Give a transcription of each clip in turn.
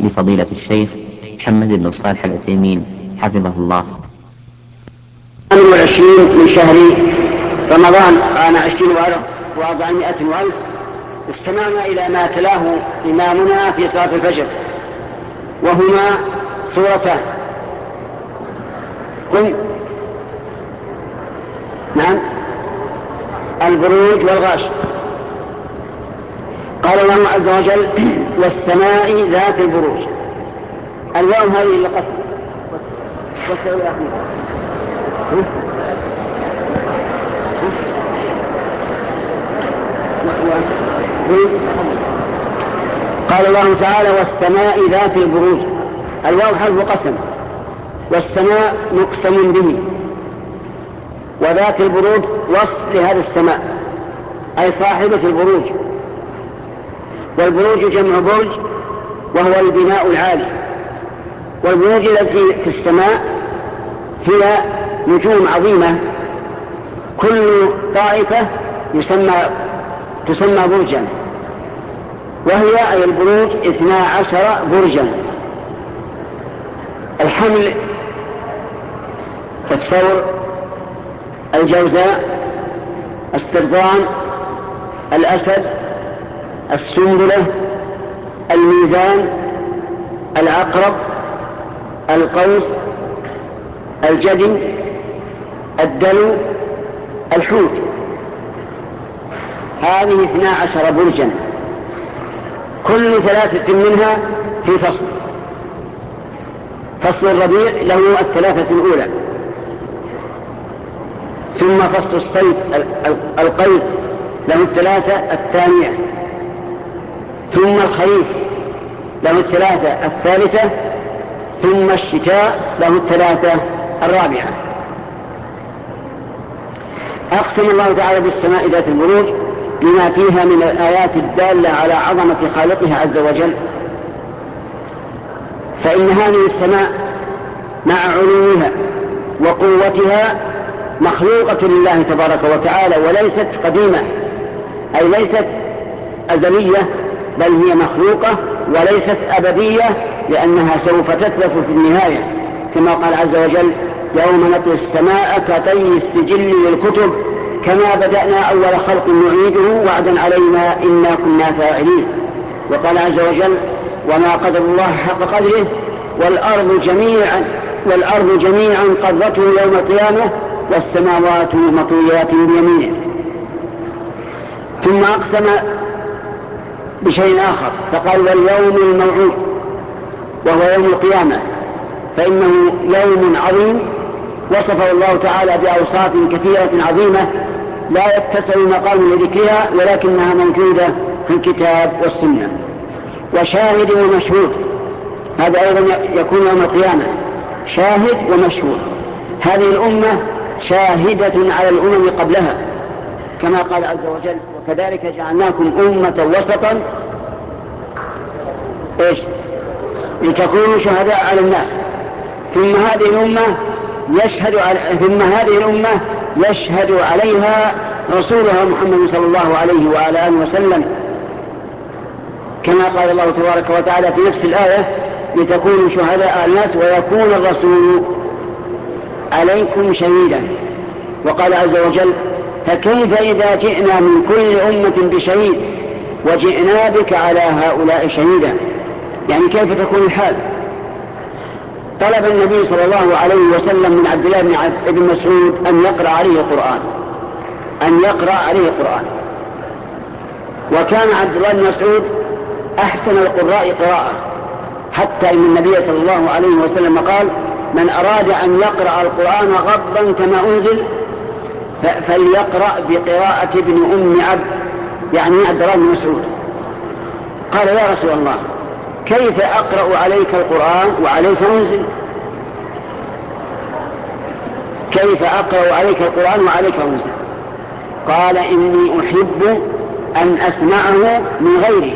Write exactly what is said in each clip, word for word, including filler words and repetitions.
لفضيلة الشيخ محمد بن صالح العثيمين حفظه الله. الثامن والعشرين من شهر رمضان عام عشرين وأربعمائة وألف استمعنا إلى ما تلاه إمامنا في صلاة الفجر، وهما سورتان. قل نعم البروج والغاش. قال الله عز وجل: والسماء ذات البروج. الواو هذه للقسم. والسماء الأخير قال الله تعالى: والسماء ذات البروج. الواو حرف قسم، والسماء مقسم به، وذات البروج وصف لهذا السماء أي صاحبة البروج. والبروج جمع برج، وهو البناء العالي. والبروج التي في السماء هي نجوم عظيمة، كل طائفة يسمى تسمى برجا، وهي أي البروج اثنا عشر برجا: الحمل، الثور، الجوزاء، السرطان، الأسد، السنبلة، الميزان، العقرب، القوس، الجدي، الدلو، الحوت. هذه اثنا عشر برجا، كل ثلاثة منها في فصل. فصل الربيع له الثلاثة الأولى، ثم فصل الصيف القيد له الثلاثة الثانية، ثم الخريف له الثلاثة الثالثة، ثم الشتاء له الثلاثة الرابعة. أقسم الله تعالى بالسماء ذات البروج لما فيها من الآيات الدالة على عظمة خالقها عز وجل، فإن هذه السماء مع علوها وقوتها مخلوقة لله تبارك وتعالى، وليست قديمة، أي ليست أزلية، بل هي مخلوقة وليست أبدية، لأنها سوف تتلف في النهاية، كما قال عز وجل: يوم نطوي السماء كطي السجل للكتب كما بدأنا أول خلق نعيده وعدا علينا إنا كنا فاعلين. وقال عز وجل: وما قدر الله حق قدره والأرض جميعا والأرض جميعا قدرته يوم القيامة والسماوات مطويات بيمينه. ثم أقسم بشيء آخر فقال: واليوم الموعود، وهو يوم القيامة، فإنه يوم عظيم وصفه الله تعالى بأوصاف كثيرة عظيمة لا يتسع المقام لذكرها، ولكنها موجودة في الكتاب والسنة. وشاهد ومشهود، هذا أيضا يكون يوم القيامة، شاهد ومشهود. هذه الأمة شاهدة على الأمم قبلها، كما قال عز وجل: وكذلك جعلناكم أمة وسطا إيش لتكونوا شهداء على الناس. ثم هذه الأمة يشهد على ثم هذه الأمة يشهد عليها رسولها محمد صلى الله عليه وعلى آله وسلم، كما قال الله تبارك وتعالى في نفس الآية: لتكونوا شهداء على الناس ويكون الرسول عليكم شهيدا. وقال عز وجل: فكيف إذا جئنا من كل أمة بشهيد وجئنا بك على هؤلاء شهيدا؟ يعني كيف تكون الحال؟ طلب النبي صلى الله عليه وسلم من عبد الله بن مسعود أن يقرأ عليه القرآن أن يقرأ عليه القرآن وكان عبد الله بن مسعود أحسن القراء قراءة، حتى إن النبي صلى الله عليه وسلم قال: من أراد أن يقرأ القرآن غضا كما أنزل فليقرأ بقراءة ابن أم عبد، يعني عبد الله بن مسعود. قال: يا رسول الله، كيف أقرأ عليك القرآن وعليك أنزل؟ كيف أقرأ عليك القرآن وعليك أنزل؟ قال: إني أحب أن أسمعه من غيري.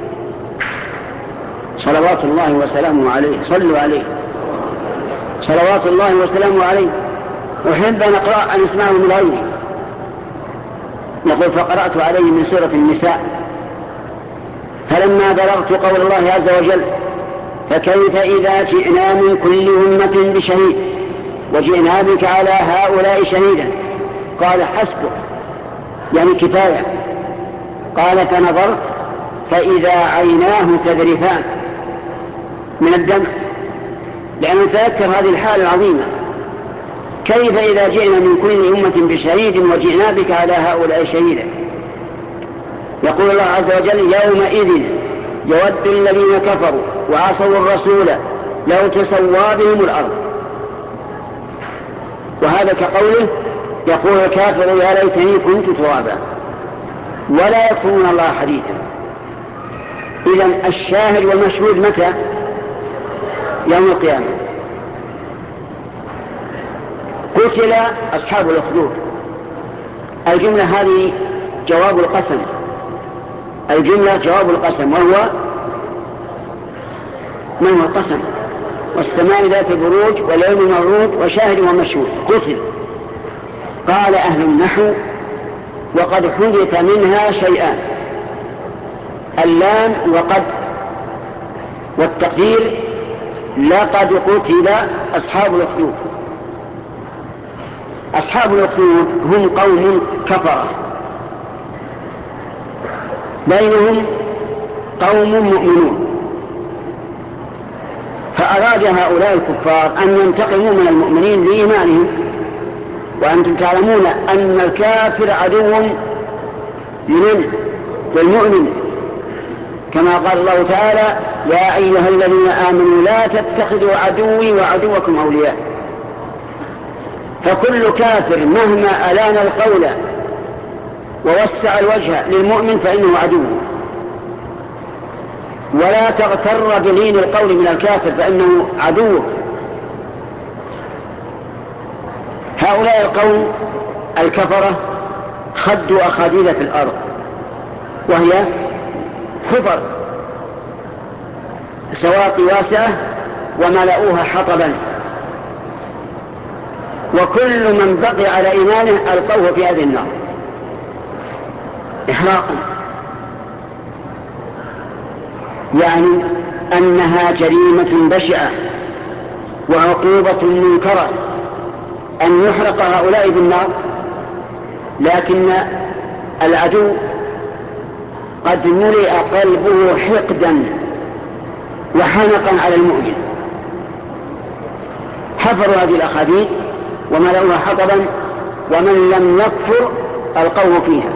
صلوات الله وسلامه عليه. صلوا عليه. صلوات الله وسلامه عليه. أحب أن أقرأ أن أسمعه من غيري. يقول: فقرأت عليه من سورة النساء، فلما بلغت قول الله عز وجل: فكيف إذا جئنا من كل أمة بشهيد وجئنا بك على هؤلاء شهيدا؟ قال حسبك، يعني كفاية. قال فنظرت فإذا عيناه تذرفان من الدمع، لأنه تذكر هذه الحالة العظيمة. كيف إذا جئنا من كل أمة بشهيد وجئنا بك على هؤلاء شهيدا؟ يقول الله عز وجل يومئذ يود الذين كفروا وعصوا الرسول لو تسوى بهم الأرض. وهذا كقوله يقول الكافر يا ليتني كنت ترابا، ولا يكفرون الله حديثا. إذن الشاهد والمشهود متى؟ يوم القيامة. قتل أصحاب الأخدود. الجملة هذه جواب القسم، الجملة جواب القسم، وهو من هو القسم؟ والسماء ذات البروج واليوم الموعود وشاهد ومشهود. قتل. قال أهل النحو وقد حدث منها شيئان، اللام وقد، والتقدير لقد قتل أصحاب الأخدود. أصحاب الأخدود هم قوم كفرة، بينهم قوم مؤمنون، فأراد هؤلاء الكفار أن ينتقموا من المؤمنين لإيمانهم. وأنتم تعلمون أن الكافر عدو لمن؟ للمؤمن، كما قال الله تعالى يا أيها الذين آمنوا لا تتخذوا عدوي وعدوكم أولياء. فكل كافر مهما ألان القول ووسع الوجه للمؤمن فإنه عدو، ولا تغتر بلين القول من الكافر فإنه عدو. هؤلاء القوم الكفرة خدوا أخاديد في الأرض، وهي حفر سواقي واسعة وملأوها حطبا، وكل من بقي على إيمانه ألقوه في هذه النار إحراقا. يعني أنها جريمة بشعة وعقوبة منكرة أن يحرق هؤلاء بالنار، لكن العدو قد ملئ قلبه حقدا وحنقا على المؤمن، حفروا هذه الأخاديد وملأوها حطبا، ومن لم يكفر ألقوه فيها.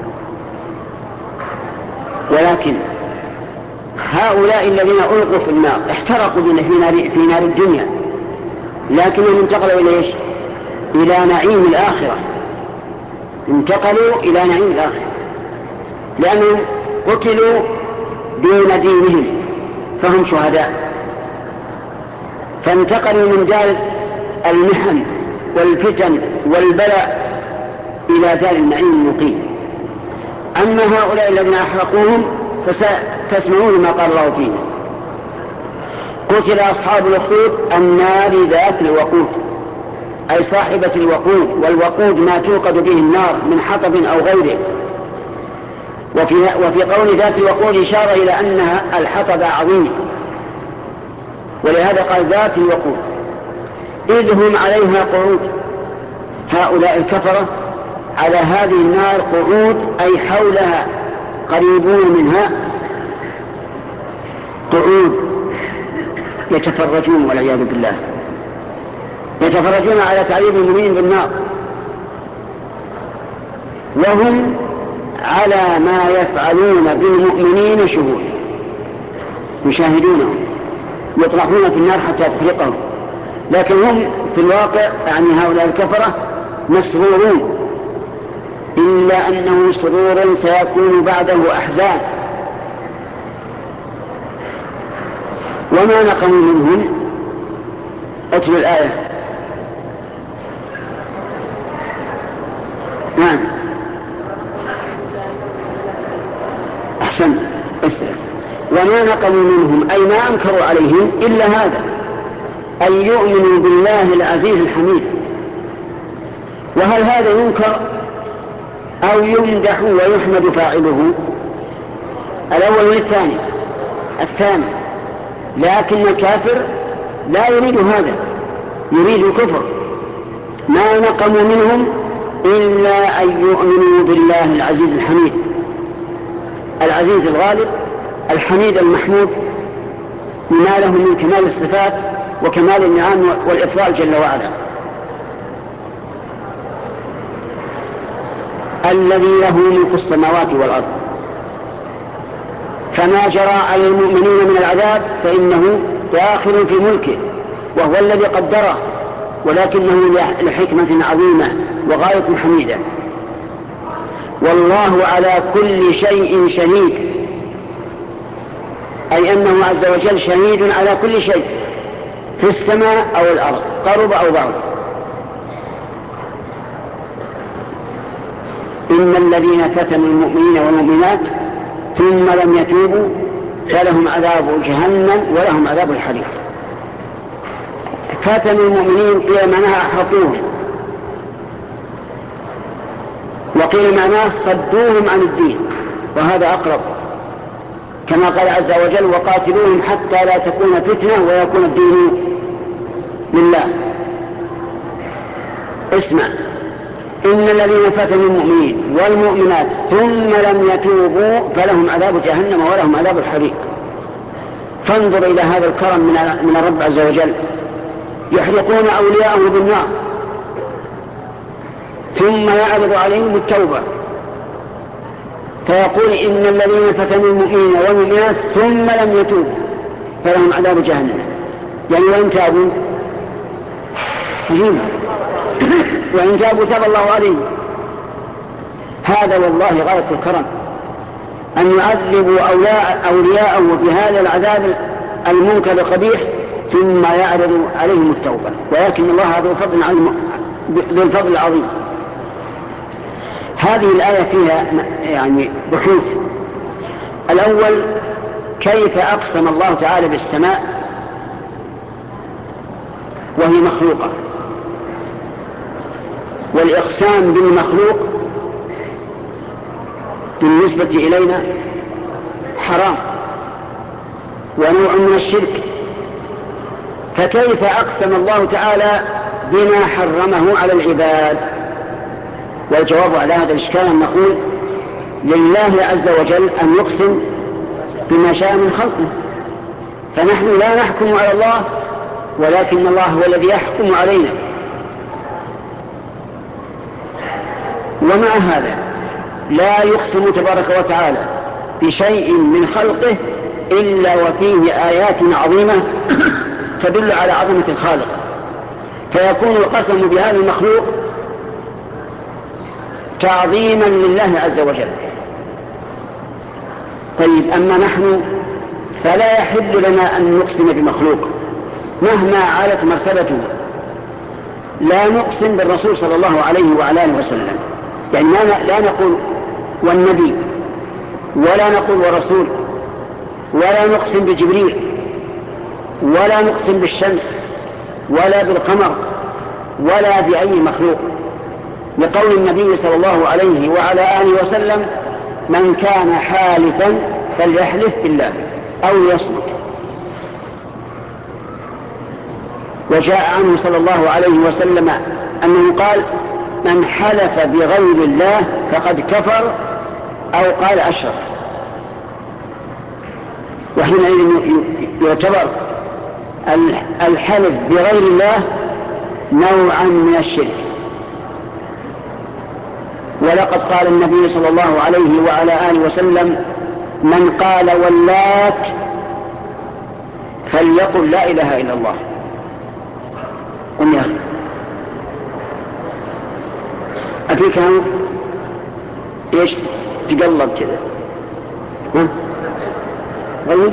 ولكن هؤلاء الذين ألقوا في النار احترقوا في نار, في نار الدنيا، لكنهم انتقلوا إلى إيش؟ إلى نعيم الآخرة. انتقلوا إلى نعيم الآخرة لأنهم قتلوا دون دينهم فهم شهداء، فانتقلوا من دار المحن والفتن والبلاء إلى دار النعيم المقيم. أما هؤلاء الذين أحرقوهم فتسمعون ما قال الله فيه قتل أصحاب الأخدود النار ذات الوقود، أي صاحبة الوقود، والوقود ما توقد به النار من حطب أو غيره. وفي, وفي قول ذات الوقود إشارة إلى أنها الحطب عظيم، ولهذا قال ذات الوقود إذ هم عليها قعود. هؤلاء الكفرة على هذه النار قعود، أي حولها قريبون منها قعود يتفرجون والعياذ بالله، يتفرجون على تعذيب المؤمنين بالنار، وهم على ما يفعلون بالمؤمنين شهود، يشاهدونهم يطرحون في النار حتى تحرقهم، لكن هم في الواقع يعني هؤلاء الكفرة مسرورون، إلا أنه سرور سيكون بعده أحزان. وما نقموا منهم. اتل الآية. نعم أحسن اسأل. وما نقموا منهم أي ما أنكروا عليهم إلا هذا، أن يؤمنوا بالله العزيز الحميد. وهل هذا ينكر أو يمدح ويحمد فاعله؟ الأول والثاني. الثاني لكن الكافر لا يريد هذا، يريد الكفر. ما نقموا منهم إلا أن يؤمنوا بالله العزيز الحميد، العزيز الغالب الحميد المحمود، بما له من كمال الصفات وكمال النعم والإفضال جل وعلا، الذي له ملك السماوات والأرض. فما جرى على المؤمنين من العذاب فإنه داخل في ملكه، وهو الذي قدره، ولكنه لحكمة عظيمة وغاية حميدة. والله على كل شيء شهيد، أي أنه عز وجل شهيد على كل شيء في السماء أو الأرض، قرب أو بعد. إن الذين فتنوا المؤمنين والمؤمنات ثم لم يتوبوا فلهم عذاب جهنم ولهم عذاب الحريق. فتنوا المؤمنين قيل معناها أحرقوهم، وقيل معناه صدوهم عن الدين، وهذا أقرب، كما قال عز وجل وقاتلوهم حتى لا تكون فتنة ويكون الدين لله. اسمع، إن الذين فتنوا المؤمنين والمؤمنات ثم لم يتوبوا فلهم عذاب جهنم ولهم عذاب الحريق. فانظر إلى هذا الكرم من الرب عز وجل، يحرقون أولياءه بالنار ثم يعرض عليهم التوبة، فيقول إن الذين فتنوا المؤمنين والمؤمنات ثم لم يتوبوا فلهم عذاب جهنم، يعني وإن تابوا وإن تابوا تاب الله عليهم. هذا والله غاية الكرم، أن يعذبوا أولياءه بهذا العذاب المنكر القبيح ثم يعرض عليهم التوبة، ولكن الله ذو فضل ذو الفضل العظيم. هذه الآية فيها يعني بحوث. الأول، كيف أقسم الله تعالى بالسماء وهي مخلوقة؟ والإقسام بالمخلوق بالنسبة إلينا حرام ونوع من الشرك، فكيف أقسم الله تعالى بما حرمه على العباد؟ والجواب على هذا الإشكال أن نقول لله عز وجل أن يقسم بما شاء من خلقه، فنحن لا نحكم على الله، ولكن الله هو الذي يحكم علينا. ومع هذا لا يقسم تبارك وتعالى بشيء من خلقه إلا وفيه آيات عظيمة تدل على عظمة الخالق، فيكون القسم بهذا المخلوق تعظيما لله عز وجل. طيب، أما نحن فلا يحل لنا أن نقسم بمخلوق مهما عالت مرتبته. لا نقسم بالرسول صلى الله عليه وعلى آله وسلم، يعني لا نقول والنبي، ولا نقول ورسول، ولا نقسم بجبريل، ولا نقسم بالشمس، ولا بالقمر، ولا بأي مخلوق، لقول النبي صلى الله عليه وعلى آله وسلم من كان حالفا فليحلف بالله أو يصمت. وجاء عنه صلى الله عليه وسلم أنه قال من حلف بغير الله فقد كفر أو قال أشرك. وحينئذ يعتبر الحلف بغير الله نوعا من الشرك. ولقد قال النبي صلى الله عليه وعلى آله وسلم من قال واللات فليقل لا إله إلا الله. قم يا أخي، أفيك هم إيش تقلب كذا؟ ها؟ غير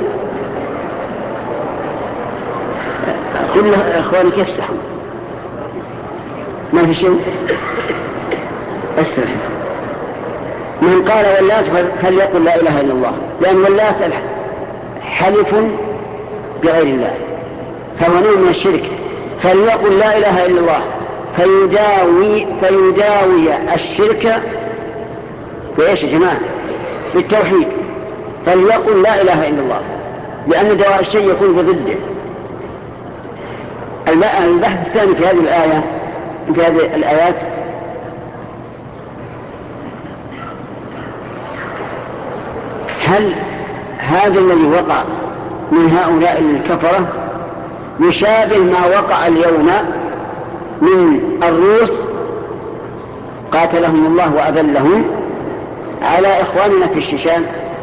كل أخوانك يفسحوا، ما في شيء. السلام. من قال واللات فليقل لا إله إلا الله، لأن واللات حلف بغير الله فهو نوع من الشرك. فليقل لا إله إلا الله فيداوي, فيداوي الشرك بإيش يا جماعة؟ بالتوحيد. فليقل لا إله إلا الله لأن دواء الشيء يكون بضده. البحث الثاني في هذه الآية في هذه الآيات هل هذا الذي وقع من هؤلاء الكفرة يشابه ما وقع اليوم من الروس قاتلهم الله وأذلهم على إخواننا في الشيشان؟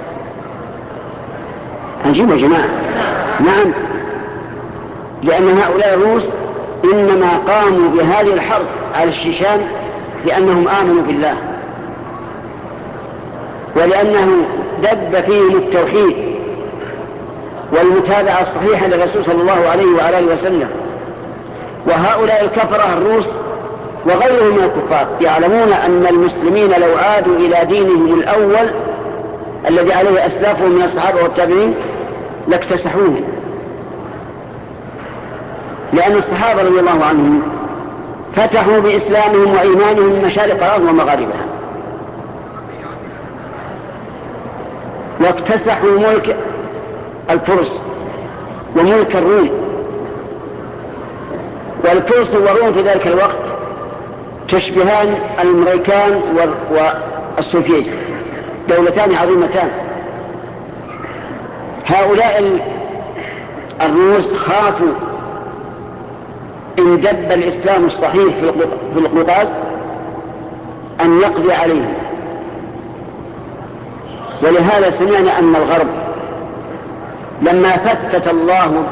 عجيب يا جماعة. نعم، لأن هؤلاء الروس إنما قاموا بهذه الحرب على الشيشان لأنهم آمنوا بالله، ولأنه دب فيهم التوحيد والمتابعة الصحيحة للرسول صلى الله عليه وعلى آله وسلم. وهؤلاء الكفرة الروس وغيرهم من الكفار يعلمون أن المسلمين لو عادوا إلى دينهم الأول الذي عليه أسلافهم من الصحابة والتابعين لاكتسحوه، لأن الصحابة رضي الله عنهم فتحوا بإسلامهم وإيمانهم مشارق الأرض ومغاربها، واكتسحوا ملك الفرس وملك الروم. والفرس والروم في ذلك الوقت تشبهان الأمريكان والسوفيت، دولتان عظيمتان. هؤلاء الروس خافوا إن دب الإسلام الصحيح في القوقاز أن يقضي عليهم، ولهذا سمعنا أن الغرب لما فتت الله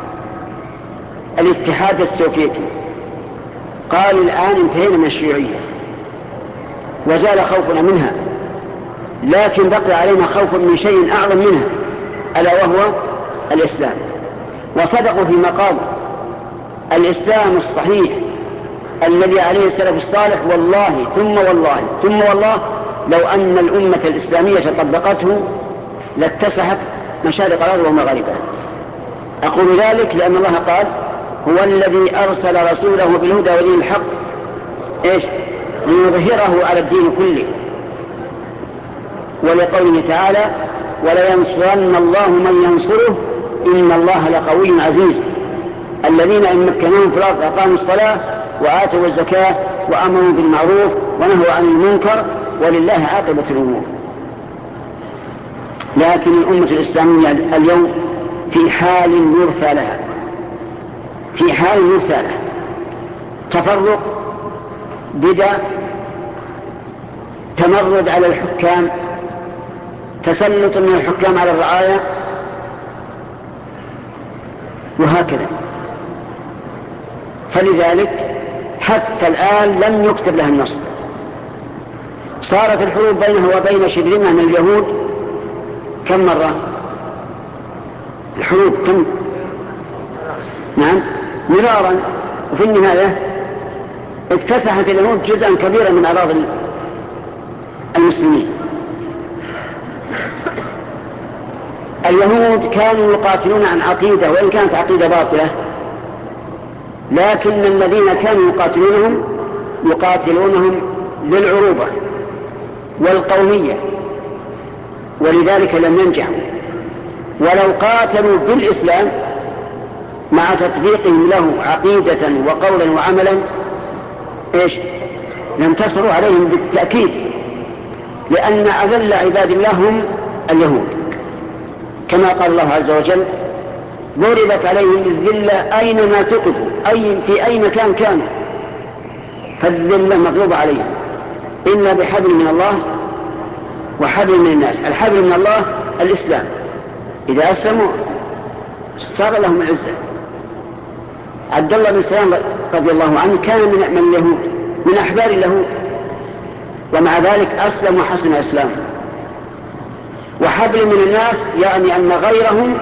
الاتحاد السوفيتي قال الآن انتهينا من الشيوعية وزال خوفنا منها، لكن بقي علينا خوف من شيء أعظم منها ألا وهو الإسلام. وصدقوا فيما قالوا. الإسلام الصحيح الذي عليه السلف الصالح والله ثم والله ثم والله لو أن الأمة الإسلامية طبقته لاتسحت مشارق الأرض ومغاربها. أقول ذلك لأن الله قال هو الذي أرسل رسوله بالهدى ودين الحق إيش ليظهره على الدين كله. ولقوله تعالى ولينصرن الله من ينصره إن الله لقوي عزيز الذين إن مكناهم في الأرض أقاموا الصلاة وآتوا الزكاة وأمروا بالمعروف ونهوا عن المنكر ولله عاقبة الأمور. لكن الأمة الإسلامية اليوم في حال يرثى لها في حال يرثى لها تفرق، بدع، تمرد على الحكام، تسلط من الحكام على الرعاية، وهكذا. فلذلك حتى الآن لم يكتب لها النصر. صارت الحروب بينه وبين شبرنا من اليهود كم مرة؟ الحروب كم؟ نعم مرارا. وفي النهاية اكتسحت اليهود جزءا كبيرا من أراضي المسلمين. اليهود كانوا يقاتلون عن عقيدة وإن كانت عقيدة باطلة، لكن الذين كانوا يقاتلونهم يقاتلونهم للعروبة والقومية، ولذلك لم ينجحوا. ولو قاتلوا بالإسلام مع تطبيقهم له عقيدة وقولا وعملا إيش لانتصروا عليهم بالتأكيد، لأن أذل عباد الله هم اليهود، كما قال الله عز وجل ضربت عليهم الذلة أينما تقفوا، أي في أي مكان كانوا، فالذلة مضروبة عليهم إلا بحبل من الله وحبل من الناس. الحبل من الله الإسلام، إذا أسلموا صار لهم العزة. عبد الله بن سلام رضي الله عنه كان من اليهود من أحبار اليهود، ومع ذلك أسلم وحسن إسلامه. وحبل من الناس يعني أن غيرهم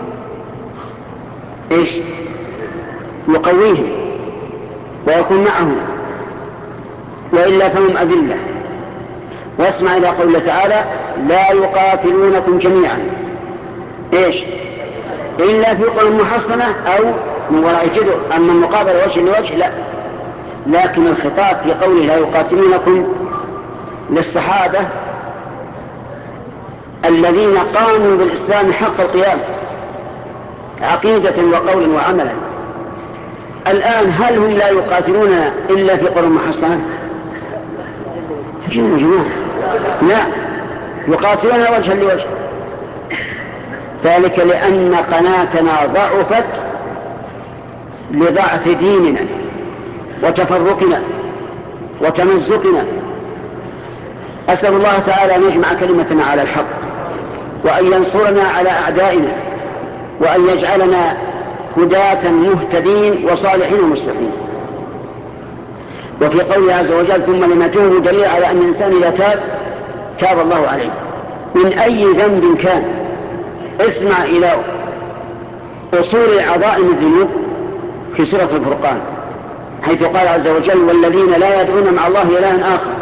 إيش يقويهم ويكون معهم، وإلا فهم أذلة. واسمع إلى قوله تعالى لا يقاتلونكم جميعا إيش إلا في قرى محصنة أو من وراء جدر. أما المقابلة وجه لوجه لا، لكن الخطاب في قوله لا يقاتلونكم للصحابة الذين قاموا بالإسلام حق القيام عقيدة وقولا وعملا. الآن هل هم لا يقاتلون إلا في قرى محصنة؟ يا جماعة لا، يقاتلون وجها لوجه. ذلك لأن قناتنا ضعفت لضعف ديننا وتفرقنا وتمزقنا. أسأل الله تعالى أن يجمع كلمتنا على الحق، وأن ينصرنا على أعدائنا، وأن يجعلنا هداة مهتدين وصالحين ومصلحين. وفي قوله عز وجل ثم لما توبوا دليل على أن الإنسان إذا تاب تاب الله عليه من أي ذنب كان. اسمع إلى أصول عظائم الذنوب في سورة الفرقان، حيث قال عز وجل والذين لا يدعون مع الله إلها آخر،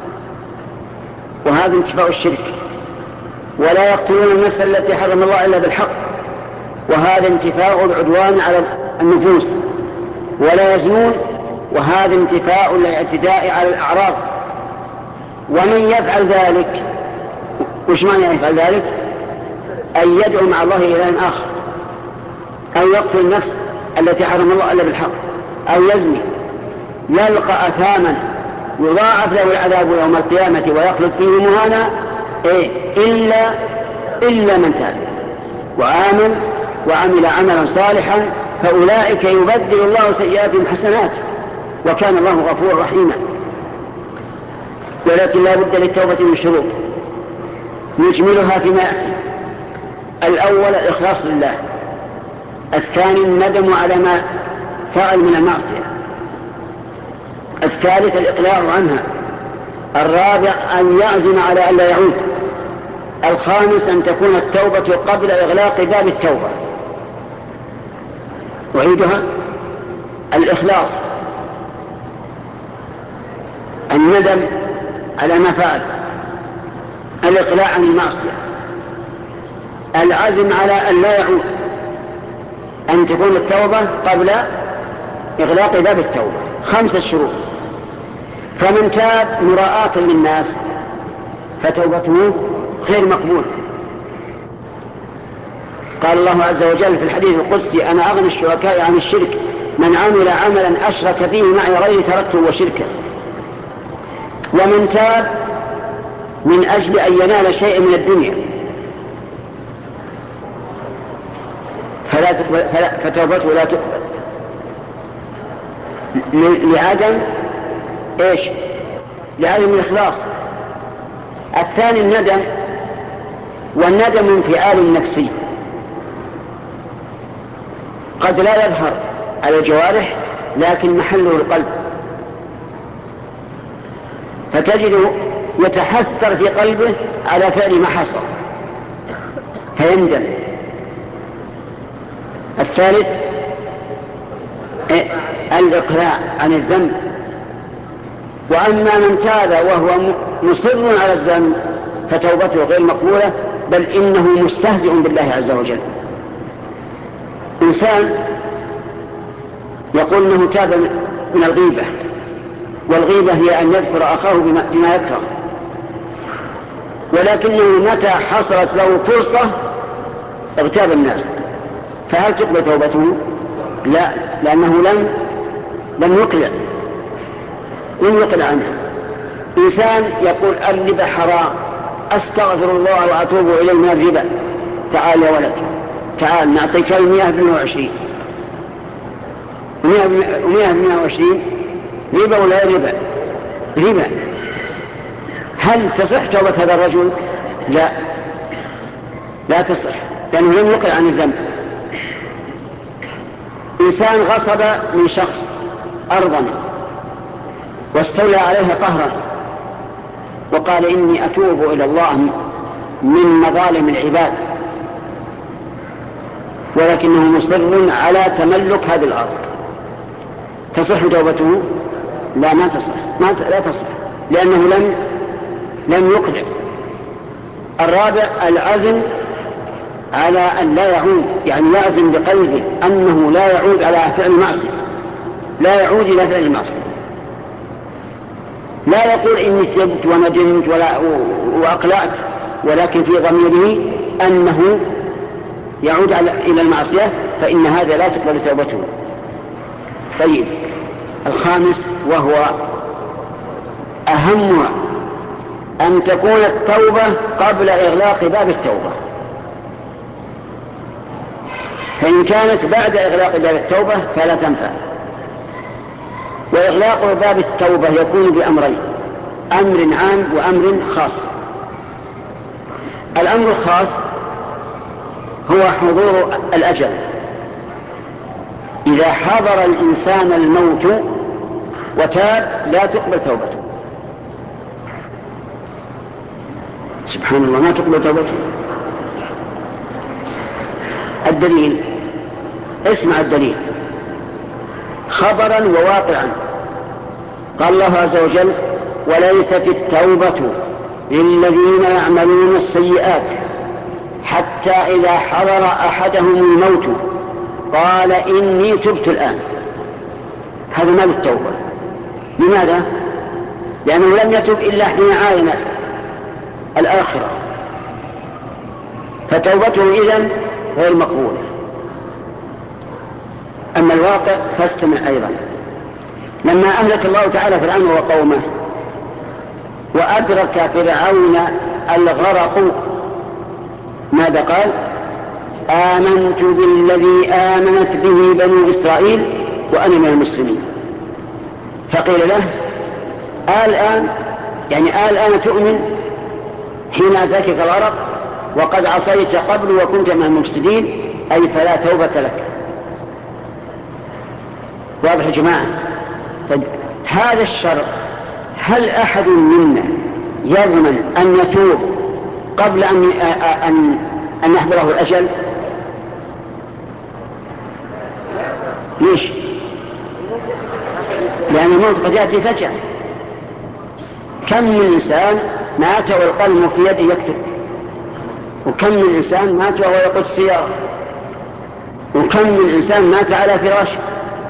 وهذا انتفاء الشرك. ولا يقتلون النفس التي حرم الله إلا بالحق، وهذا انتفاء العدوان على النفوس. ولا يزنون، وهذا انتفاء الاعتداء على الأعراض. ومن يفعل ذلك، وش معنى يفعل ذلك؟ أن يدعو مع الله إلها آخر، أو يقتل النفس التي حرم الله إلا بالحق، أو يزني، يلقى أثاما يضاعف له العذاب يوم القيامة ويخلد فيه مهانا إيه؟ إلا إلا من تاب وآمن وعمل عملا صالحا فأولئك يبدل الله سيئاتهم حسنات وكان الله غفورا رحيما. ولكن لا بد للتوبة من شروط نجملها فيما يأتي. الأول الإخلاص لله، الثاني الندم على ما فعل من المعصية، الثالث الإقلاع عنها، الرابع أن يعزم على أن لا يعود، الخامس أن تكون التوبة قبل إغلاق باب التوبة. أعيدها: الإخلاص، الندم على ما فعل، الإقلاع عن المعصية، العزم على أن لا يعود، أن تكون التوبة قبل إغلاق باب التوبة. خمسة شروط. فمن تاب مراءة للناس فتوبته غير مقبولة. قال الله عز وجل في الحديث القدسي: أنا أغني الشركاء عن الشرك، من عمل عملا أشرك فيه معي غيري تركته وشركه. ومن تاب من أجل أن ينال شيء من الدنيا فلا تقبل، فلا فتوبته لا تقبل لعدم إيش؟ لعدم الإخلاص. الثاني الندم، والندم انفعال نفسي قد لا يظهر على الجوارح لكن محله القلب، فتجده يتحسر في قلبه على فعل ما حصل فيندم. الثالث الإقلاع عن الذنب. وأما من تاب وهو مصر على الذنب فتوبته غير مقبولة، بل إنه مستهزئ بالله عز وجل. إنسان يقول إنه تاب من الغيبة، والغيبة هي أن يذكر أخاه بما, بما يكره، ولكنه متى حصلت له فرصة اغتاب الناس، فهل تقبل توبته؟ لا، لأنه لم لم يقلع لم يقلع عنها. إنسان يقول الربا حرام، أستغفر الله وأتوب إليه من الربا، تعال يا ولد تعال نعطيك المئة بمئة وعشرين، ومئة بمئة وعشرين ربا ولا ربا؟ ربا. هل تصح توبة هذا الرجل؟ لا، لا تصح، لأنه لم يقل عن الذنب. إنسان غصب من شخص أرضا واستولى عليها قهرا وقال إني أتوب إلى الله من مظالم العباد، ولكنه مصر على تملك هذه الأرض، تصح توبته؟ لا، ما تصح، ما ت... لا تصح، لأنه لم لم يقدر. الرابع العزم على أن لا يعود، يعني يعزم بقلبه أنه لا يعود على فعل معصية، لا يعود إلى فعل معصية. لا يقول إني تبت وندمت ولا وأقلعت، ولكن في ضميره أنه يعود إلى المعصية فإن هذا لا تقبل توبته. طيب، الخامس وهو أهمها أن تكون التوبة قبل إغلاق باب التوبة، فإن كانت بعد إغلاق باب التوبة فلا تنفع. وإغلاق باب التوبة يكون بأمرين: أمر عام وأمر خاص. الأمر الخاص هو حضور الأجل. إذا حضر الإنسان الموت وتاب لا تقبل توبته. سبحان الله، ما تقبل توبته. الدليل، اسمع الدليل خبرا وواقعا. قال الله عز وجل: وليست التوبة للذين يعملون السيئات حتى إذا حضر أحدهم الموت قال إني تبت الآن. هذا ما بالتوبة. لماذا؟ لأنه لم يتب إلا حين عاين الآخرة، فتوبته إذن غير مقبولة. أما الواقع فاستمع أيضا. لما أهلك الله تعالى فرعون وقومه وأدرك فرعون الغرق ماذا قال؟ آمنت بالذي آمنت به بنو إسرائيل وأنا من المسلمين. فقيل له: الآن يعني الآن تؤمن حين أتاك الغرق وقد عصيت قبل وكنت من المفسدين، أي فلا توبة لك. واضح يا جماعة؟ طيب، هذا الشرط هل أحد منا يضمن أن يتوب قبل أن أن أن يحضره الأجل؟ ليش؟ لأن الموت قد يأتي فجأة. كم من إنسان مات والقلم في يده يكتب، وكم من إنسان مات وهو يقود السيارة، وكم من إنسان مات على فراشه.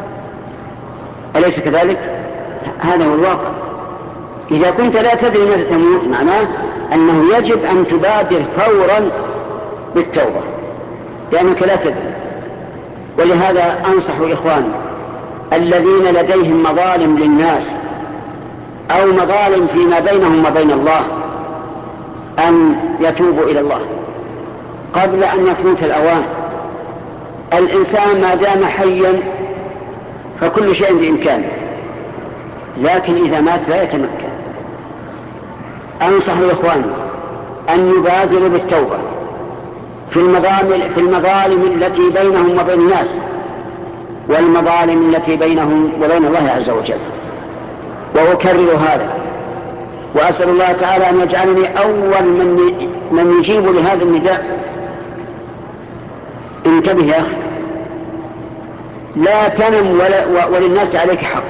أليس كذلك؟ هذا هو الواقع. إذا كنت لا تدري متى تموت معناه أنه يجب أن تبادر فورا بالتوبة، لأنك لا تدري. ولهذا أنصح إخواني الذين لديهم مظالم للناس أو مظالم فيما بينهم وبين الله أن يتوبوا إلى الله قبل أن يفوت الأوان. الإنسان ما دام حيا فكل شيء بإمكانه، لكن إذا مات لا يتمكن. أنصح إخواني أن يبادروا بالتوبة في المظالم, في المظالم التي بينهم وبين الناس والمظالم التي بينهم وبين الله عز وجل. وأكرر هذا وأسأل الله تعالى أن يجعلني أول من, من يجيب لهذا النداء. انتبه يا أخي، لا تنم ولا وللناس عليك حق،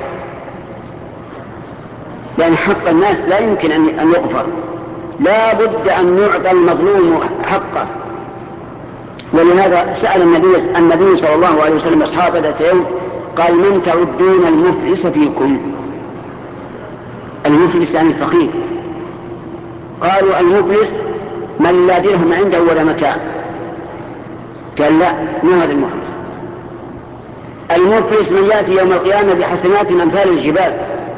لأن حق الناس لا يمكن أن يغفر. لا بد أن يعطى المظلوم حقه. ولهذا سأل النبي, النبي صلى الله عليه وسلم أصحابه ذات يوم قال: من تعدون المفلس فيكم؟ المفلس يعني الفقير. قالوا: المفلس من لا درهم عنده ولا متاع. قال: لا، مو هذا المفلس. المفلس من يأتي يوم القيامة بحسنات أمثال الجبال،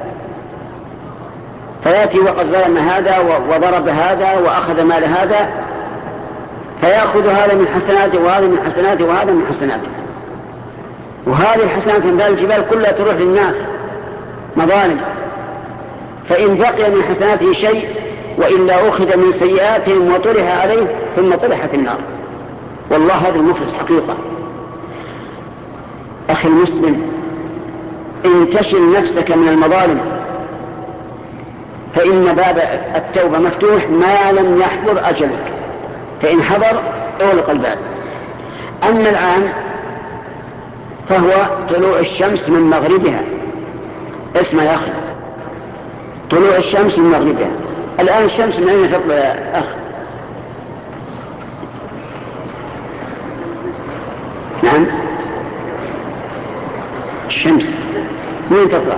فيأتي وقد ظلم هذا وضرب هذا وأخذ مال هذا، فيأخذ هذا من حسناته وهذا من حسناته وهذا من حسناته، وهذه الحسنات أمثال الجبال كلها تروح للناس مظالم. فإن بقي من حسناته شيء وإلا أخذ من سيئاتهم وطرح عليه ثم طرح في النار. والله هذا المفلس حقيقة. أخي المسلم، انتشل نفسك من المظالم، فإن باب التوبة مفتوح ما لم يحضر أجلك، فإن حضر أغلق الباب. أما الآن فهو طلوع الشمس من مغربها. اسمع يا أخي، طلوع الشمس من مغربها. الآن الشمس من أين تطلع يا أخي؟ نعم، الشمس من أين تطلع؟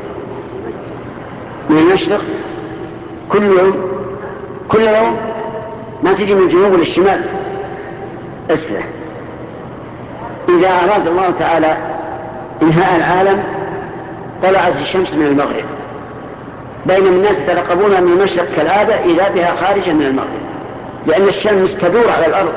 من المشرق كل يوم، كل يوم ما تجي من الجنوب للشمال. اسرع، إذا أراد الله تعالى إنهاء العالم طلعت الشمس من المغرب، بينما الناس يترقبون من المشرق كالعادة إذا بها خارجا من المغرب، لأن الشمس تدور على الأرض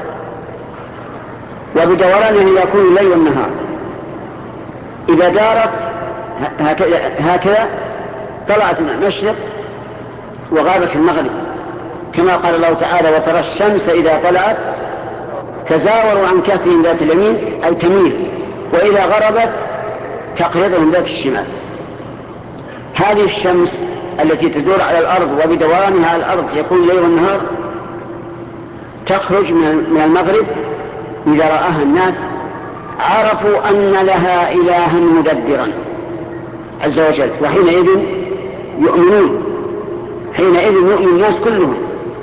وبدورانها يكون الليل والنهار. إذا دارت هكذا طلعت من المشرق وغابت المغرب، كما قال الله تعالى: وترى الشمس إذا طلعت تزاور عن كهفهم ذات اليمين أي تميل، وإذا غربت تقرضهم ذات الشمال. هذه الشمس التي تدور على الأرض وبدورانها على الأرض يكون الليل والنهار تخرج من المغرب. إذا رآها الناس عرفوا أن لها إلها مدبرا عز وجل، وحينئذ يؤمنون، حينئذ يؤمن الناس كلهم.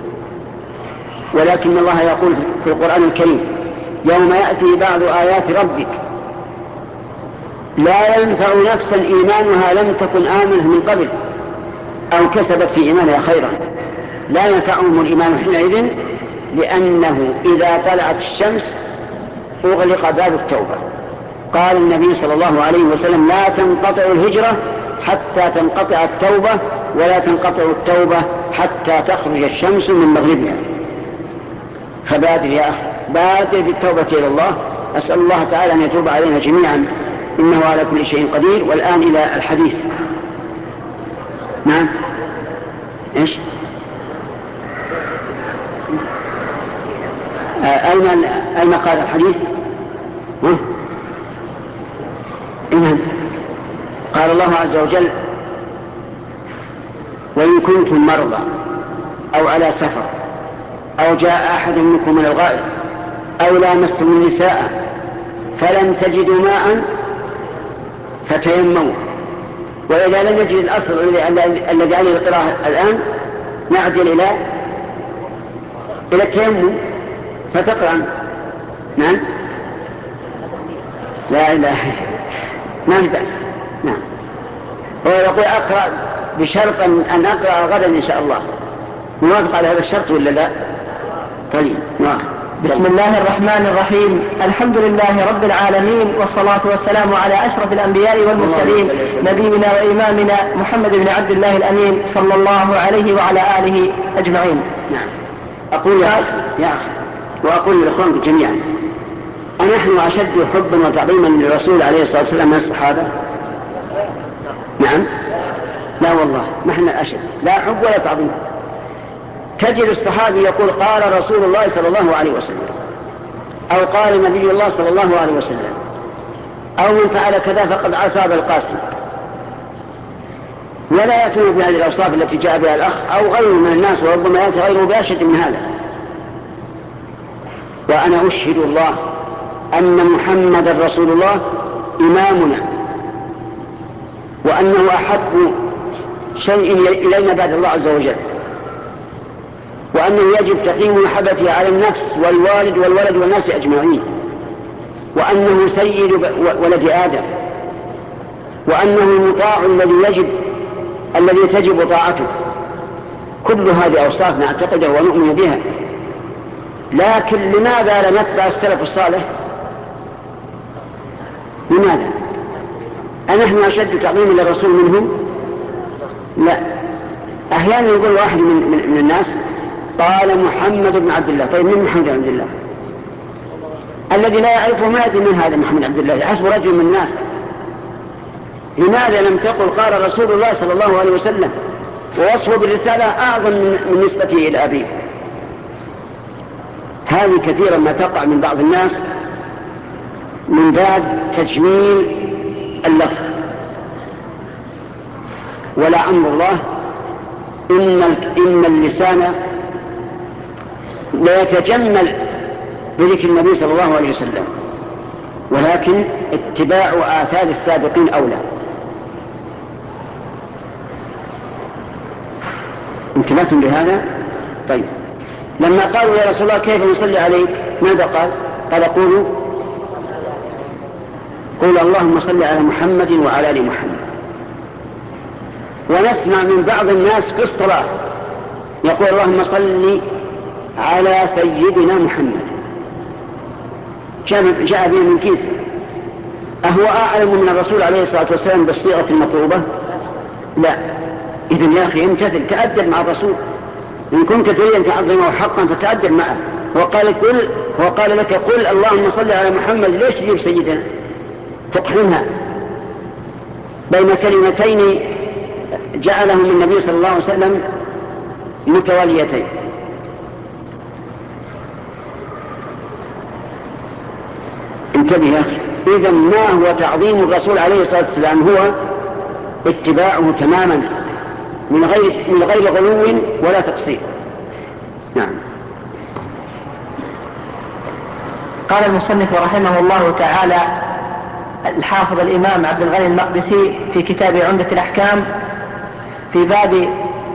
ولكن الله يقول في القرآن الكريم: يوم يأتي بعض آيات ربك لا ينفع نفسا إيمانها لم تكن آمنة من قبل أو كسبت في إيمانها خيرا. لا ينفعهم الإيمان حينئذ، لأنه إذا طلعت الشمس أغلق باب التوبة. قال النبي صلى الله عليه وسلم: لا تنقطع الهجرة حتى تنقطع التوبة، ولا تنقطع التوبة حتى تخرج الشمس من مغربها. فبادر يا أخي، بادر بالتوبة إلى الله. أسأل الله تعالى أن يتوب علينا جميعا، إنه على كل شيء قدير. والآن إلى الحديث. نعم. إيش؟ أين أين قال الحديث؟ إذن قال الله عز وجل: وإن كنتم مرضى أو على سفر أو جاء أحد منكم من الغائط أو لامستم النساء فلم تجدوا ماء فتيمموا. وإذا لم يجد الأصل الذي عليه القراءة الآن نعدل إلى إلى التيمم فتقرأ. نعم. لا إله ما في بأس. نعم. هو يقول أقرأ بشرط أن أقرأ غدا إن شاء الله. موافق على هذا الشرط ولا لا؟ طيب. موافق. بسم الله الرحمن الرحيم. الحمد لله رب العالمين، والصلاة والسلام على أشرف الأنبياء والمرسلين، نبينا وإمامنا محمد بن عبد الله الأمين صلى الله عليه وعلى آله أجمعين. نعم. أقول يا أخي يا أخي وأقول لإخوانكم جميعا: أنحن أشد حبا وتعظيما للرسول عليه الصلاة والسلام من الصحابة؟ نعم. لا والله ما احنا أشد، لا حب ولا تعظيم. تجد الصحابي يقول: قال رسول الله صلى الله عليه وسلم، أو قال نبي الله صلى الله عليه وسلم، أو من فعل كذا فقد عصى أبا القاسم، ولا يأتون بهذه الأوصاف التي جاء بها الأخ أو غيره من الناس، وربما يأتي غيره بأشد من هذا. وأنا أشهد الله أن محمد رسول الله إمامنا، وأنه أحب شيء إلينا بعد الله عز وجل، وأنه يجب تقييم محبته على النفس والوالد والولد والناس أجمعين، وأنه سيد ولد آدم، وأنه المطاع الذي يجب الذي تجب طاعته. كل هذه أوصاف نعتقدها ونؤمن بها، لكن لماذا لا نتبع السلف الصالح؟ لماذا؟ أنحن أشد تعظيما للرسول منهم؟ لا. أحيانا يقول واحد من, من, من الناس: قال محمد بن عبد الله. طيب من محمد بن عبد الله؟ الذي لا يعرفه ما يدري من هذا محمد عبد الله، يحسب رجل من الناس. لماذا لم تقل قال رسول الله صلى الله عليه وسلم، ووصفه بالرسالة أعظم من نسبته إلى أبيه؟ هذه كثيرا ما تقع من بعض الناس من باب تجميل اللفظ. ولا أمر الله إن, إن اللسان لا يتجمل بذكر النبي صلى الله عليه وسلم، ولكن اتباع آثار السابقين أولى. انتبهتم لهذا؟ طيب. لما قالوا يا رسول الله كيف نصلي عليك؟ ماذا قال؟ قال: قولوا قولوا اللهم صل على محمد وعلى آل محمد. ونسمع من بعض الناس في الصلاة يقول: اللهم صل على سيدنا محمد. جاء به من كيسه، أهو أعلم من الرسول عليه الصلاة والسلام بالصيغة المطلوبة؟ لا. إذن يا أخي امتثل، تأدب مع الرسول. إن كنت تريد أن تعظمه حقا فتأدب معه. وقال قل وقال لك قل اللهم صل على محمد، ليش تجيب سيدنا؟ تقحمها بين كلمتين جعلهم النبي صلى الله عليه وسلم متواليتين. انتبه يا أخي. إذن ما هو تعظيم الرسول عليه الصلاة والسلام؟ هو اتباعه تماما من غير من غير غلو ولا تقصير. نعم. قال المصنف رحمه الله تعالى الحافظ الإمام عبد الغني المقدسي في كتاب عمدة الأحكام في باب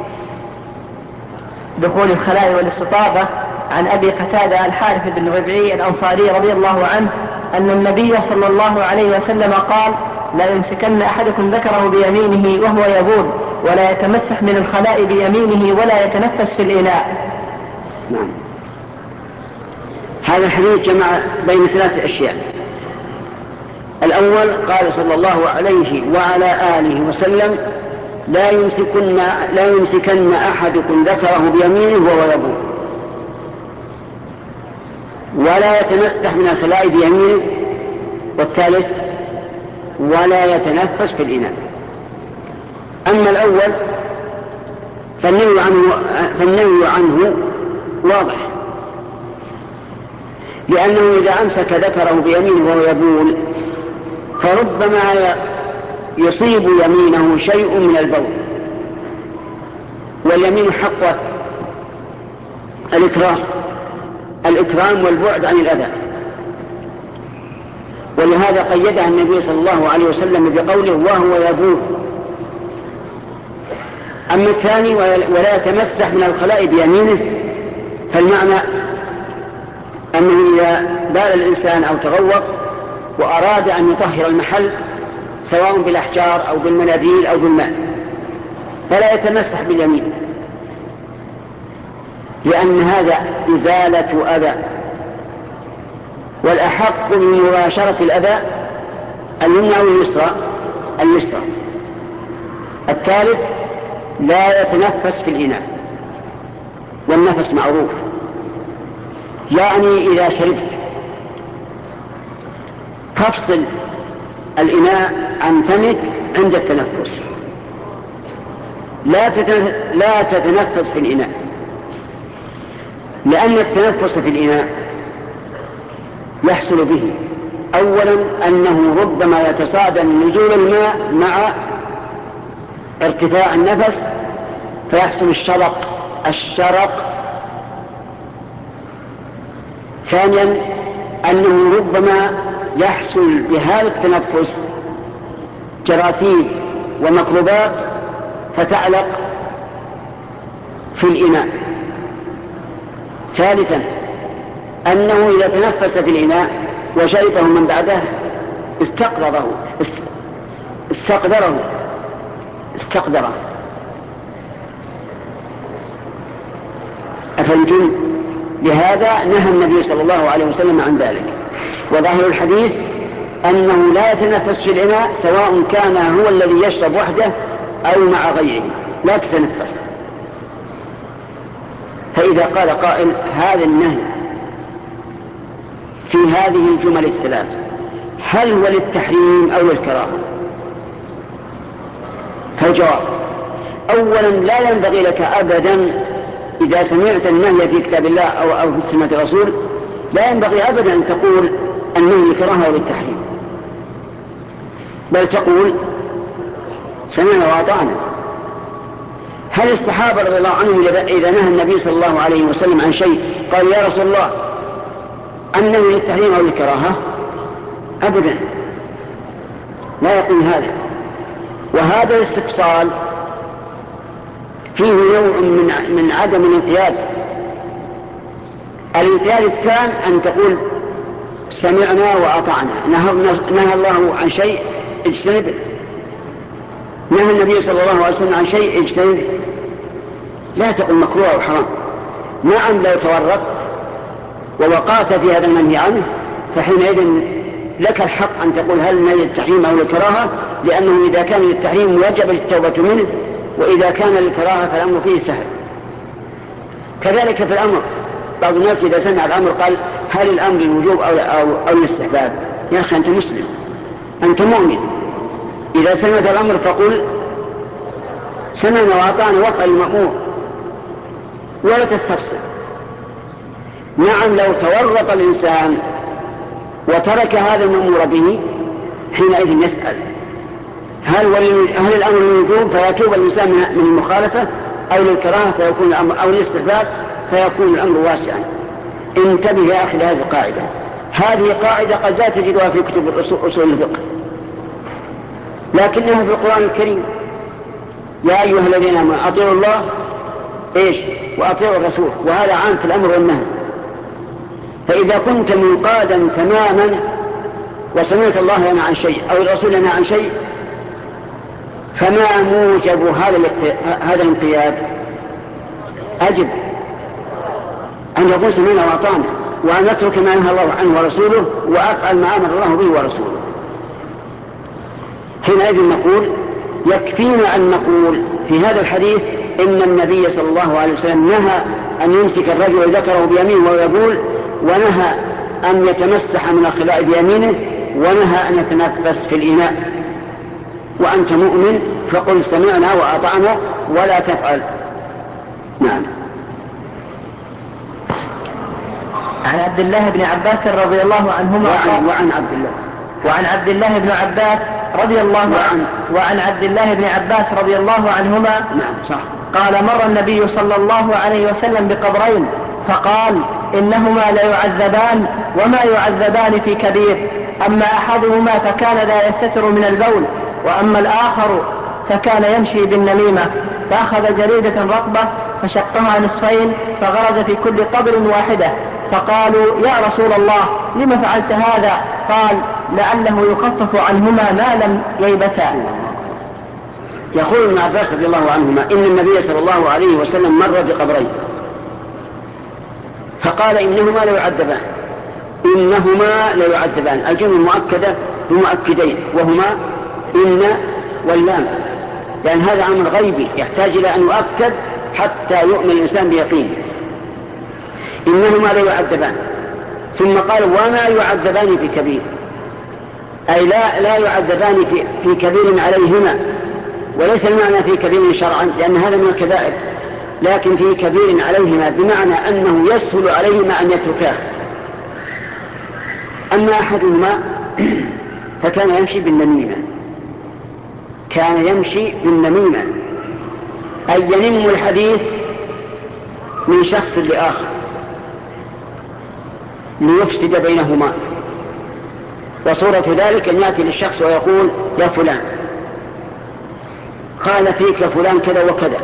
دخول الخلاء والاستطابة عن أبي قتادة الحارث بن ربعي الأنصاري رضي الله عنه أن النبي صلى الله عليه وسلم قال: لا يمسكن أحدكم ذكره بيمينه وهو يبول، ولا يتمسح من الخلاء بيمينه، ولا يتنفس في الإناء. نعم. هذا الحديث جمع بين ثلاث أشياء. الأول قال صلى الله عليه وعلى آله وسلم: لا يمسكن, لا يمسكن أحدكم ذكره بيمينه وهو يبول، ولا يتمسح من الخلاء بيمينه، والثالث ولا يتنفس في الإناء. أما الأول فالنهي عنه, فالنهي عنه واضح، لأنه إذا أمسك ذكره بيمينه وهو يبول فربما يصيب يمينه شيء من البول، واليمين حق الإكرام الإكرام والبعد عن الأذى، ولهذا قيدها النبي صلى الله عليه وسلم بقوله وهو يبول. أما الثاني ولا يتمسح من الخلاء بيمينه، فالمعنى أنه إذا بال الإنسان أو تغوط وأراد أن يطهر المحل سواء بالأحجار أو بالمناديل أو بالماء فلا يتمسح باليمين، لأن هذا إزالة أذى، والأحق بمباشرة الأذى اليمنى أو اليسرى اليسرى. الثالث لا يتنفس في الإناء، والنفس معروف، يعني إذا شربت تفصل الإناء عن فمك عند التنفس، لا لا تتنفس في الإناء، لأن التنفس في الإناء يحصل به أولا أنه ربما يتصادم نزول الماء مع ارتفاع النفس فيحصل الشرق الشرق ثانيا أنه ربما يحصل بهذا التنفس جراثيم وميكروبات فتعلق في الإناء. ثالثا أنه إذا تنفس في الإناء وشربه من بعده استقدره استقدره استقدره أفهمتم؟ لهذا نهى النبي صلى الله عليه وسلم عن ذلك. وظاهر الحديث أنه لا يتنفس في الإناء سواء كان هو الذي يشرب وحده أو مع غيره، لا تتنفس. فإذا قال قائل هذا النهي في هذه الجمل الثلاث هل هو للتحريم أو للكراهة؟ فالجواب أولا لا ينبغي لك أبدا إذا سمعت النهي في كتاب الله أو, أو في سنة الرسول لا ينبغي أبدا أن تقول النهي للكراهة أو للتحريم، بل تقول سمعنا وأطعنا. هل الصحابة رضي الله عنهم إذا نهى النبي صلى الله عليه وسلم عن شيء قالوا يا رسول الله النهي للتحريم أو للكراهة؟ أبدا لا يقول هذا. وهذا الاستفصال فيه نوع من, من عدم الانقياد. الانقياد التام أن تقول سمعنا وأطعنا، نهى الله عن شيء اجتنب، نهى النبي صلى الله عليه وسلم عن شيء اجتنب، لا تقل مكروه أو حرام. نعم لو تورطت ووقعت في هذا المنهي عنه فحينئذ لك الحق أن تقول هل نيل التحريم أو الكراهة، لأنه إذا كان للتحريم وجب التوبة منه، وإذا كان للكراهة فالأمر فيه سهل. كذلك في الأمر، بعض الناس إذا سمع الأمر قال هل الأمر الوجوب أو, أو, أو الاستحباب؟ يا أخي أنت مسلم، أنت مؤمن، إذا سمعت الأمر فقل سمعنا وأطعنا وفعل المأمور ولا تستفسر. نعم لو تورط الإنسان وترك هذا المأمور به حينئذ يسأل هل, هل الأمر الوجوب فيتوب الإنسان من المخالفة، أو للكراهة فيكون الأمر، أو الاستحباب فيكون الأمر واسعا. انتبه يا أخي لهذه القاعدة، هذه قاعدة قد لا تجدها في كتب أصول الفقه لكنها في القرآن الكريم. يا أيها الذين آمنوا أطيعوا الله إيش وأطيعوا الرسول، وهذا عام في الأمر والنهي. فإذا كنت منقادا تماما وسمعت الله ينهى عن شيء أو الرسول ينهى عن شيء، فما موجب هذا هذا الانقياد؟ أجب أن يقول سمعنا وأطعنا، وأن نترك ما نهى الله عنه ورسوله وأفعل ما أمر الله به ورسوله. حينئذ نقول يكفينا أن نقول في هذا الحديث إن النبي صلى الله عليه وسلم نهى أن يمسك الرجل ذكره بيمينه ويقول، ونهى أن يتمسح من الخلاء بيمينه، ونهى أن يتنفس في الإناء. وأنت مؤمن فقل سمعنا وأطعنا ولا تفعل. نعم. عن عبد الله بن عباس رضي الله عنهما وعن, وعن عبد الله وعن عبد الله بن عباس رضي الله عنه وعن عبد الله بن عباس رضي الله عنهما نعم صح. قال مر النبي صلى الله عليه وسلم بقبرين فقال إنهما ليعذبان وما يعذبان في كبير، أما أحدهما فكان لا يستتر من البول، وأما الآخر فكان يمشي بالنميمة. فأخذ جريدة رطبة فشقها نصفين فغرز في كل قبر واحدة، فقالوا يا رسول الله لم فعلت هذا؟ قال لعله يخفف عنهما ما لم ييبسا. يقول ابن عباس رضي الله عنهما إن النبي صلى الله عليه وسلم مر بقبرين فقال إنهما ليعذبان. إنهما ليعذبان الجملة المؤكدة بمؤكدين وهما إن واللام، لأن هذا أمر غيبي يحتاج إلى أن يؤكد حتى يؤمن الإنسان بيقين. إنهما ليعذبان، ثم قال وما يعذبان في كبير، أي لا, لا يعذبان في, في كبير عليهما، وليس المعنى في كبير شرعا لأن هذا من الكبائر، لكن في كبير عليهما بمعنى أنه يسهل عليهما أن يتركاه. أما أحدهما فكان يمشي بالنميمة، كان يمشي بالنميمة أي ينم الحديث من شخص لآخر ليفسد بينهما. وصورة ذلك أن يأتي للشخص ويقول يا فلان قال فيك فلان كذا وكذا،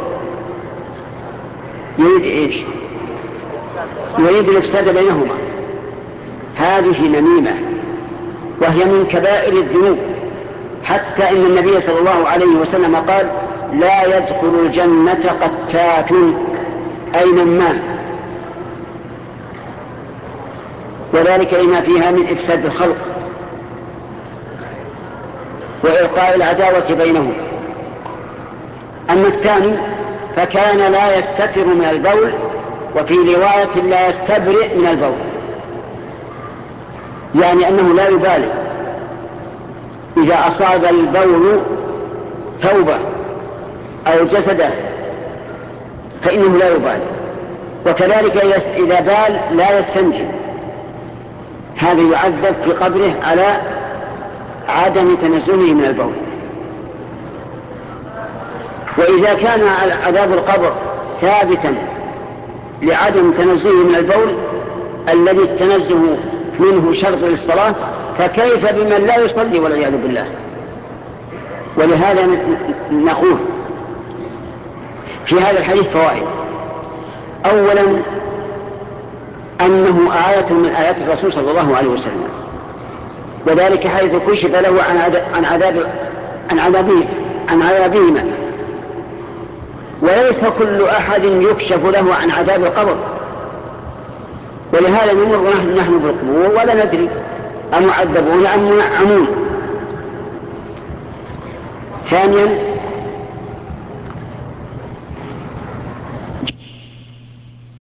يريد إيش؟ يريد الإفساد بينهما. هذه نميمة وهي من كبائر الذنوب، حتى إن النبي صلى الله عليه وسلم قال لا يدخل الجنة قتات أي نمام، وذلك لما فيها من إفساد الخلق وإلقاء العداوة بينهم. أما الثاني فكان لا يستتر من البول، وفي رواية لا يستبرئ من البول، يعني أنه لا يبالي إذا أصاب البول ثوبه أو جسده فإنه لا يبالي، وكذلك إذا بال لا يستنجي، هذا يعذب في قبره على عدم تنزله من البول. وإذا كان عذاب القبر ثابتا لعدم تنزله من البول الذي التنزه منه شرط للصلاة، فكيف بمن لا يصلي والعياذ بالله؟ ولهذا نقول في هذا الحديث فوائد. أولا أنه آية من آيات الرسول صلى الله عليه وسلم، وذلك حيث كشف له عن عذاب عن عذابه عن عذابهما، وليس كل أحد يكشف له عن عذاب القبر. ولهذا نمر نحن بالقبور ولا ندري أمعذبون أم منعمون. ثانيا